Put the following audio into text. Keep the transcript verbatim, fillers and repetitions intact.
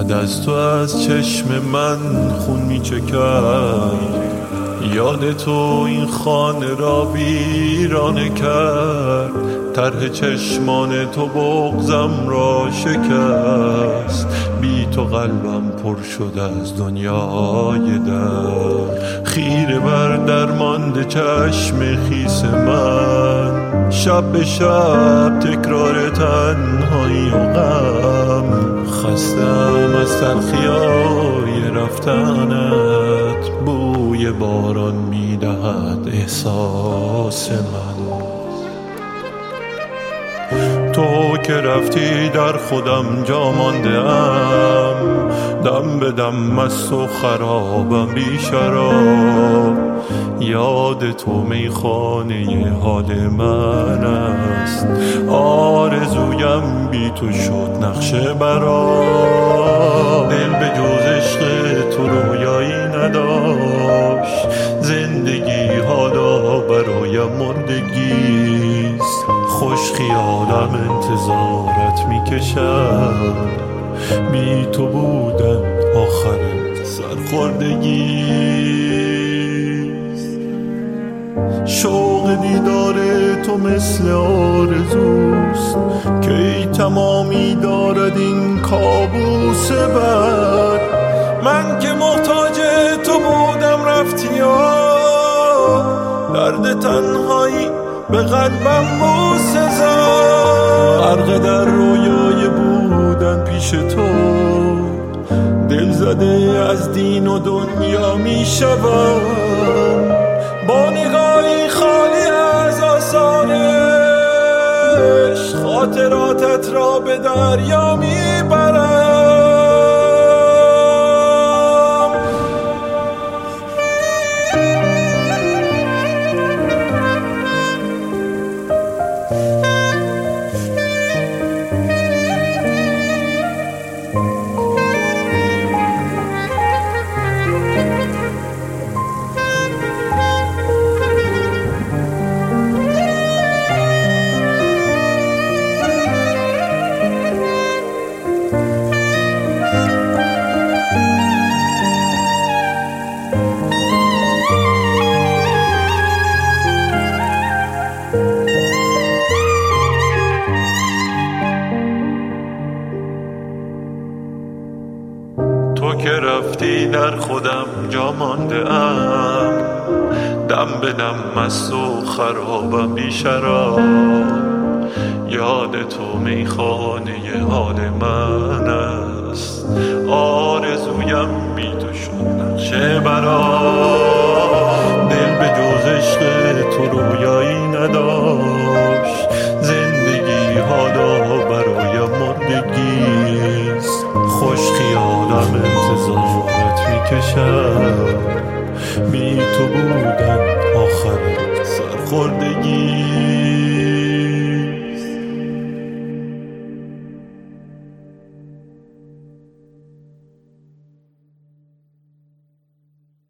بعد از تو از چشم من خون می چکد. یاد تو این خانه را ویرانه کرد. طرح چشمان تو بغضم را شکست. بی تو قلبم پر شد از دنیای در. خیره بر درمانده چشم خیس من. شب به شب تکرار تنهایی و غم. خستم از تلخیای رفتنت. بوی باران میدهد احساس من. تو که رفتی در خودم جا مانده ام. دم به دم مست و خرابم بی شراب. یاد تو میخانه حال من است. آرزویم بی تو شد نقشه برا. دل به جز عشق تو رویایی نداشت. زندگی حالا برایم مردگیست. خوش خیالم انتظارت میکشم. بی تو بودن آخر سرخوردگیست. شوق دیدار تو مثل آرزوست. که ای تمامی دارد این کابوس بد. من که محتاج تو بودم رفتی ها. درد تنهایی به قلبم بوسه زد. غرق در رویای بودن پیش تو. دل زده از دین و دنیا می شوم. با نگاهی خالی از آسایش. خاطراتت را به دریا می برم. تو که رفتی در خودم جا مانده ام. دم به دم مست و خرابم بی شراب. یاد تو میخانه حال من است. آرزویم بی تو شد نقشه برا.